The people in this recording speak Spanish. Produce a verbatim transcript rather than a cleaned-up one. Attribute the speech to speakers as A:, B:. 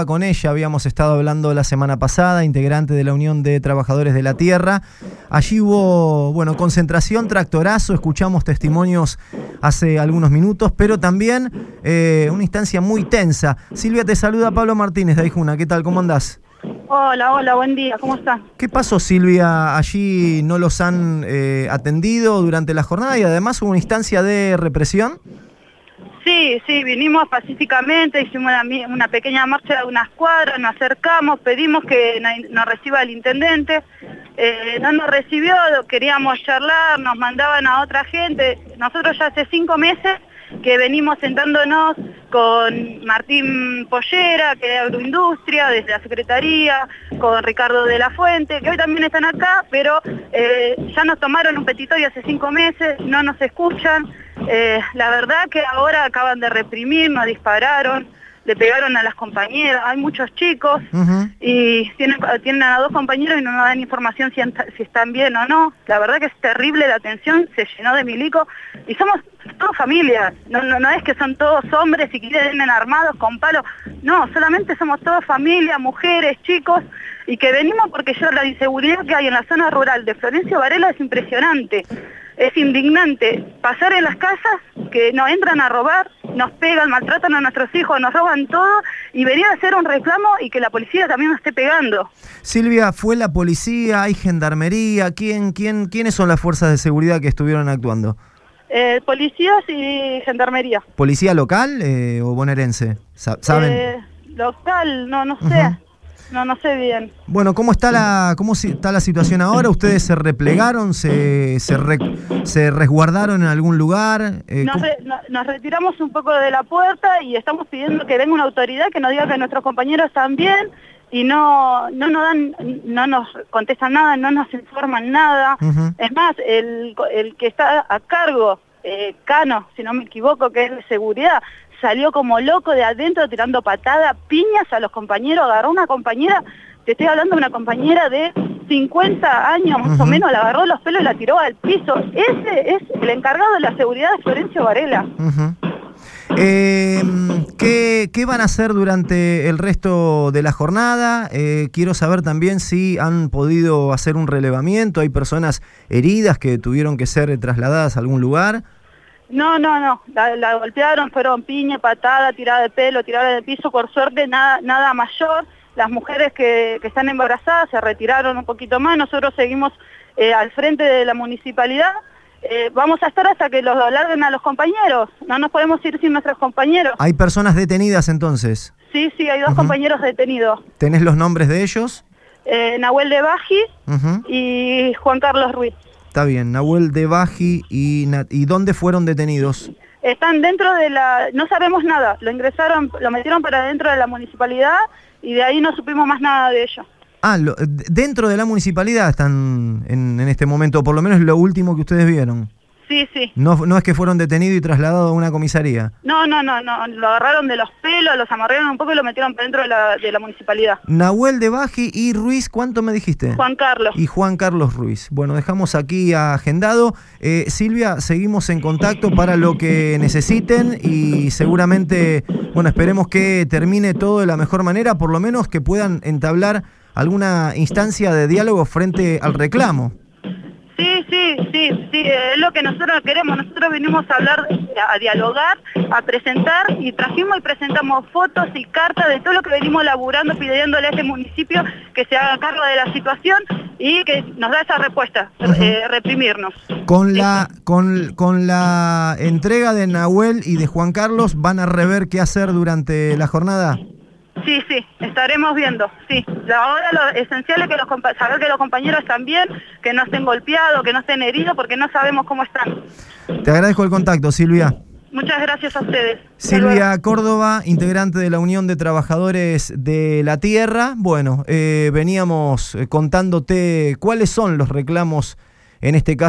A: Con ella habíamos estado hablando la semana pasada, integrante de la Unión de Trabajadores de la Tierra. Allí hubo, bueno, concentración, tractorazo, escuchamos testimonios hace algunos minutos, pero también eh, una instancia muy tensa. Silvia, te saluda Pablo Martínez de Aijuna. ¿Qué tal? ¿Cómo andás?
B: Hola, hola, buen día, ¿cómo estás?
A: ¿Qué pasó, Silvia? ¿Allí no los han eh, atendido durante la jornada y además hubo una instancia de represión?
B: Sí, sí, vinimos pacíficamente, hicimos una, una pequeña marcha de unas cuadras, nos acercamos, pedimos que nos reciba el intendente, eh, no nos recibió, queríamos charlar, nos mandaban a otra gente. Nosotros ya hace cinco meses que venimos sentándonos con Martín Pollera, que es de Agroindustria, desde la Secretaría, con Ricardo de la Fuente, que hoy también están acá, pero eh, ya nos tomaron un petitorio hace cinco meses, no nos escuchan. Eh, la verdad que ahora acaban de reprimir, nos dispararon, le pegaron a las compañeras, hay muchos chicos uh-huh. y tienen, tienen a dos compañeros y no nos dan información si, si están bien o no. La verdad que es terrible, la atención se llenó de milico y somos todos familias, no, no, no es que son todos hombres y que vienen armados con palos, no, solamente somos todos familias, mujeres, chicos, y que venimos porque ya la inseguridad que hay en la zona rural de Florencio Varela es impresionante. Es indignante pasar en las casas que nos entran a robar, nos pegan, maltratan a nuestros hijos, nos roban todo y venir a hacer un reclamo y que la policía también nos esté pegando.
A: Silvia, ¿fue la policía, hay gendarmería? ¿Quién, quién, ¿Quiénes son las fuerzas de seguridad que estuvieron actuando?
B: Eh, policías y gendarmería.
A: ¿Policía local eh, o bonaerense? ¿Saben?
B: Eh, local, no, no sé. Uh-huh. No, no sé bien.
A: Bueno, ¿cómo está la cómo está la situación ahora? ¿Ustedes se replegaron, se se, re, se resguardaron en algún lugar? Eh,
B: nos, re, no, nos retiramos un poco de la puerta y estamos pidiendo que venga una autoridad que nos diga que nuestros compañeros están bien y no no nos dan, no nos contestan nada, no nos informan nada. Uh-huh. Es más, el, el que está a cargo, eh, Cano, si no me equivoco, que es de seguridad, salió como loco de adentro tirando patadas, piñas a los compañeros, agarró una compañera, te estoy hablando de una compañera de cincuenta años más uh-huh. o menos, la agarró los pelos y la tiró al piso. Ese es el encargado de la seguridad de Florencio Varela.
A: Uh-huh. eh, ¿qué, ¿Qué van a hacer durante el resto de la jornada? Eh, quiero saber también si han podido hacer un relevamiento, hay personas heridas que tuvieron que ser trasladadas a algún lugar.
B: No, no, no, la, la golpearon, fueron piña, patada, tirada de pelo, tirada de piso, por suerte nada, nada mayor. Las mujeres que, que están embarazadas se retiraron un poquito más, nosotros seguimos eh, al frente de la municipalidad. Eh, vamos a estar hasta que los larguen a los compañeros, no nos podemos ir sin nuestros compañeros.
A: ¿Hay personas detenidas entonces?
B: Sí, sí, hay dos uh-huh. compañeros detenidos.
A: ¿Tenés los nombres de ellos?
B: Eh, Nahuel de Baji uh-huh. y Juan Carlos Ruiz.
A: Está bien, Nahuel de Baji y, ¿y dónde fueron detenidos?
B: Están dentro de la... no sabemos nada, lo ingresaron, lo metieron para dentro de la municipalidad y de ahí no supimos más nada de ellos.
A: Ah, lo, dentro de la municipalidad están en, en este momento, por lo menos lo último que ustedes vieron.
B: Sí, sí.
A: No, no es que fueron detenidos y trasladados a una comisaría.
B: No, no, no, no, lo agarraron de los pelos, los amarraron un poco y lo metieron dentro de la, de la municipalidad.
A: Nahuel de Baji y Ruiz, ¿cuánto me dijiste?
B: Juan Carlos.
A: Y Juan Carlos Ruiz. Bueno, dejamos aquí agendado. Eh, Silvia, seguimos en contacto para lo que necesiten y seguramente, bueno, esperemos que termine todo de la mejor manera, por lo menos que puedan entablar alguna instancia de diálogo frente al reclamo.
B: Sí, sí, sí, sí, es lo que nosotros queremos. Nosotros vinimos a hablar, a dialogar, a presentar y trajimos y presentamos fotos y cartas de todo lo que venimos laburando, pidiéndole a este municipio que se haga cargo de la situación y que nos da esa respuesta, uh-huh. eh, reprimirnos.
A: Con la, con, con la entrega de Nahuel y de Juan Carlos, ¿van a rever qué hacer durante la jornada?
B: Sí, sí, estaremos viendo, sí. Ahora lo esencial es que los saber que los compañeros están bien, que no estén golpeados, que no estén heridos, porque no sabemos cómo están.
A: Te agradezco el contacto, Silvia.
B: Muchas gracias a ustedes.
A: Silvia Córdoba, integrante de la Unión de Trabajadores de la Tierra. Bueno, eh, veníamos contándote cuáles son los reclamos en este caso